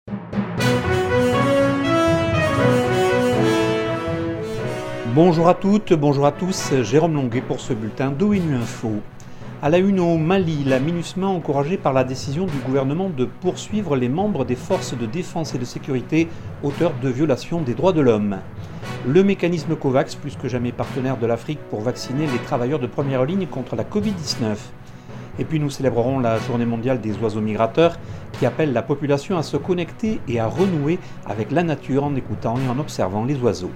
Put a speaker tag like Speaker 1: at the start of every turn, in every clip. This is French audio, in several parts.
Speaker 1: Bonjour à toutes, bonjour à tous, Jérôme Longuet pour ce bulletin d'ONU Info. À la une au Mali, la MINUSMA encouragée par la décision du gouvernement de poursuivre les membres des forces de défense et de sécurité auteurs de violations des droits de l'homme. Le mécanisme COVAX, plus que jamais partenaire de l'Afrique pour vacciner les travailleurs de première ligne contre la Covid-19. Et puis nous célébrerons la Journée mondiale des oiseaux migrateurs qui appelle la population à se connecter et à renouer avec la nature en écoutant et en observant les oiseaux.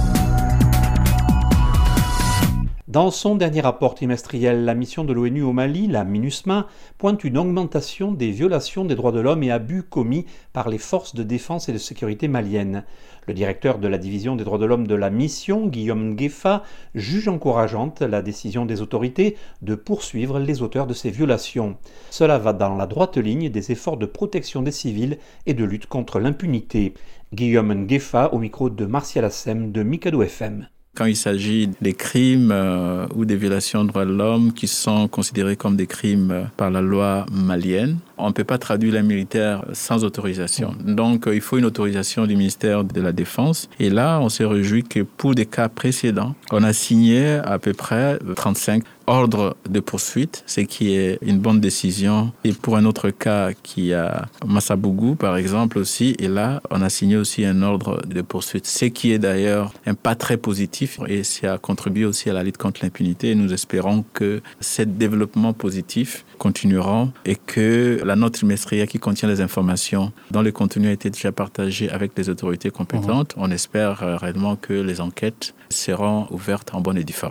Speaker 1: Dans son dernier rapport trimestriel, la mission de l'ONU au Mali, la MINUSMA, pointe une augmentation des violations des droits de l'homme et abus commis par les forces de défense et de sécurité maliennes. Le directeur de la division des droits de l'homme de la mission, Guillaume Ngueffa, juge encourageante la décision des autorités de poursuivre les auteurs de ces violations. Cela va dans la droite ligne des efforts de protection des civils et de lutte contre l'impunité. Guillaume Ngueffa au micro de Martial Assem de Mikado FM.
Speaker 2: Quand il s'agit des crimes ou des violations de droits de l'homme qui sont considérés comme des crimes par la loi malienne, on ne peut pas traduire les militaires sans autorisation. Donc, il faut une autorisation du ministère de la Défense. Et là, on se réjouit que pour des cas précédents, on a signé à peu près 35 ordres de poursuite, ce qui est une bonne décision. Et pour un autre cas qui a Massabougou, par exemple, aussi, et là, on a signé aussi un ordre de poursuite, ce qui est d'ailleurs un pas très positif et ça a contribué aussi à la lutte contre l'impunité. Et nous espérons que ces développements positifs continueront et que la note trimestrielle qui contient les informations dont le contenu a été déjà partagé avec les autorités compétentes, on espère réellement que les enquêtes seront ouvertes en bonne et due forme.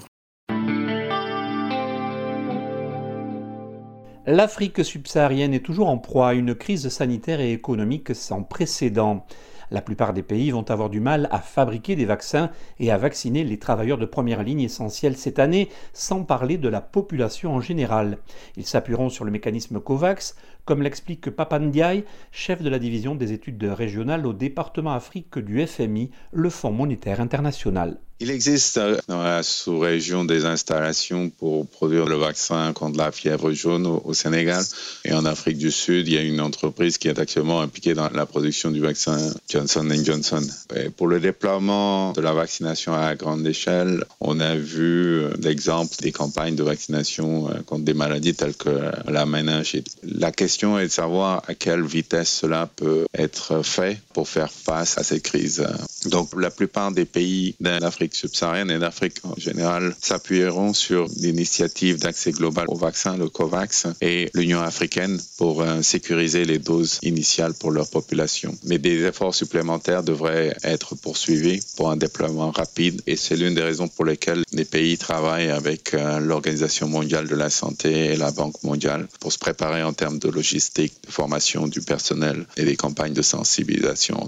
Speaker 1: L'Afrique subsaharienne est toujours en proie à une crise sanitaire et économique sans précédent. La plupart des pays vont avoir du mal à fabriquer des vaccins et à vacciner les travailleurs de première ligne essentiels cette année, sans parler de la population en général. Ils s'appuieront sur le mécanisme COVAX, comme l'explique Papa Ndiaye, chef de la division des études régionales au département Afrique du FMI, le Fonds monétaire international.
Speaker 3: Il existe dans la sous-région des installations pour produire le vaccin contre la fièvre jaune au Sénégal. Et en Afrique du Sud, il y a une entreprise qui est actuellement impliquée dans la production du vaccin Johnson & Johnson. Et pour le déploiement de la vaccination à grande échelle, on a vu l'exemple des campagnes de vaccination contre des maladies telles que la méningite. La question est de savoir à quelle vitesse cela peut être fait pour faire face à cette crise. Donc la plupart des pays d'Afrique subsaharienne et d'Afrique en général s'appuieront sur l'initiative d'accès global au vaccin, le COVAX, et l'Union africaine pour sécuriser les doses initiales pour leur population. Mais des efforts supplémentaires devraient être poursuivis pour un déploiement rapide et c'est l'une des raisons pour lesquelles les pays travaillent avec l'Organisation mondiale de la santé et la Banque mondiale pour se préparer en termes de logistique, de formation du personnel et des campagnes de sensibilisation.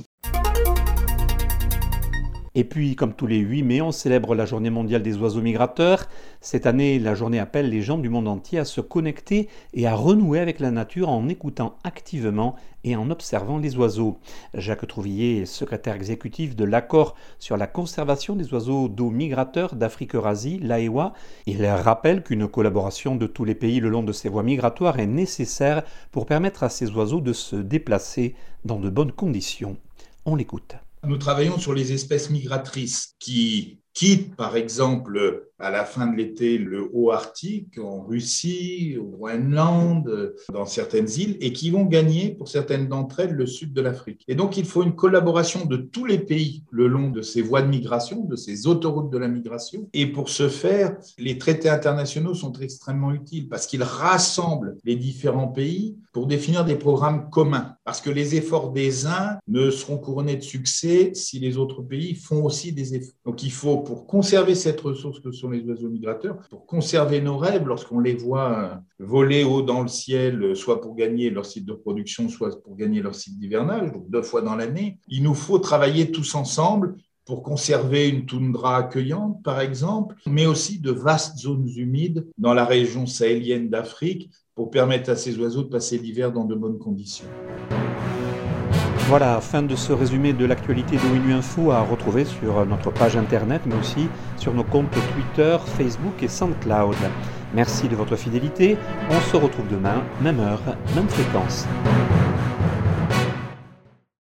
Speaker 1: Et puis, comme tous les 8 mai, on célèbre la Journée mondiale des oiseaux migrateurs. Cette année, la journée appelle les gens du monde entier à se connecter et à renouer avec la nature en écoutant activement et en observant les oiseaux. Jacques Trouvillier est secrétaire exécutif de l'Accord sur la conservation des oiseaux d'eau migrateurs d'Afrique-Eurasie, l'AEWA. Il rappelle qu'une collaboration de tous les pays le long de ces voies migratoires est nécessaire pour permettre à ces oiseaux de se déplacer dans de bonnes conditions. On l'écoute.
Speaker 4: Nous travaillons sur les espèces migratrices qui quittent, par exemple, à la fin de l'été, le haut Arctique, en Russie, au Groenland, dans certaines îles, et qui vont gagner, pour certaines d'entre elles, le sud de l'Afrique. Et donc, il faut une collaboration de tous les pays le long de ces voies de migration, de ces autoroutes de la migration. Et pour ce faire, les traités internationaux sont extrêmement utiles parce qu'ils rassemblent les différents pays pour définir des programmes communs. Parce que les efforts des uns ne seront couronnés de succès si les autres pays font aussi des efforts. Donc, il faut, pour conserver cette ressource que sont les oiseaux migrateurs, pour conserver nos rêves lorsqu'on les voit voler haut dans le ciel, soit pour gagner leur site de production, soit pour gagner leur site d'hivernage, donc 2 fois dans l'année, il nous faut travailler tous ensemble pour conserver une toundra accueillante, par exemple, mais aussi de vastes zones humides dans la région sahélienne d'Afrique pour permettre à ces oiseaux de passer l'hiver dans de bonnes conditions.
Speaker 1: Voilà, fin de ce résumé de l'actualité d'ONU Info à retrouver sur notre page internet, mais aussi sur nos comptes Twitter, Facebook et SoundCloud. Merci de votre fidélité, on se retrouve demain, même heure, même fréquence.